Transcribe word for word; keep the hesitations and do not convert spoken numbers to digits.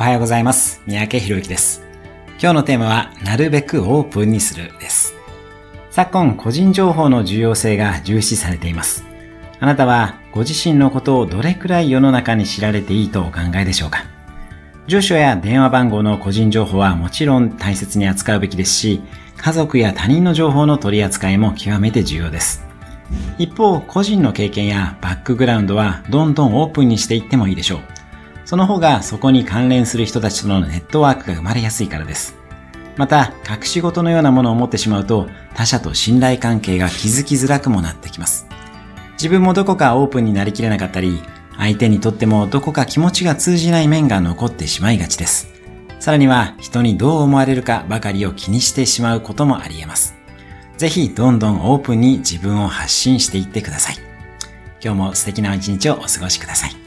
おはようございます。三宅宏之です。今日のテーマは、なるべくオープンにするです。昨今、個人情報の重要性が重視されています。あなたはご自身のことをどれくらい世の中に知られていいとお考えでしょうか。住所や電話番号の個人情報はもちろん大切に扱うべきですし、家族や他人の情報の取り扱いも極めて重要です。一方、個人の経験やバックグラウンドはどんどんオープンにしていってもいいでしょう。その方がそこに関連する人たちとのネットワークが生まれやすいからです。また、隠し事のようなものを持ってしまうと、他者と信頼関係が築きづらくもなってきます。自分もどこかオープンになりきれなかったり、相手にとってもどこか気持ちが通じない面が残ってしまいがちです。さらには、人にどう思われるかばかりを気にしてしまうこともあり得ます。ぜひ、どんどんオープンに自分を発信していってください。今日も素敵な一日をお過ごしください。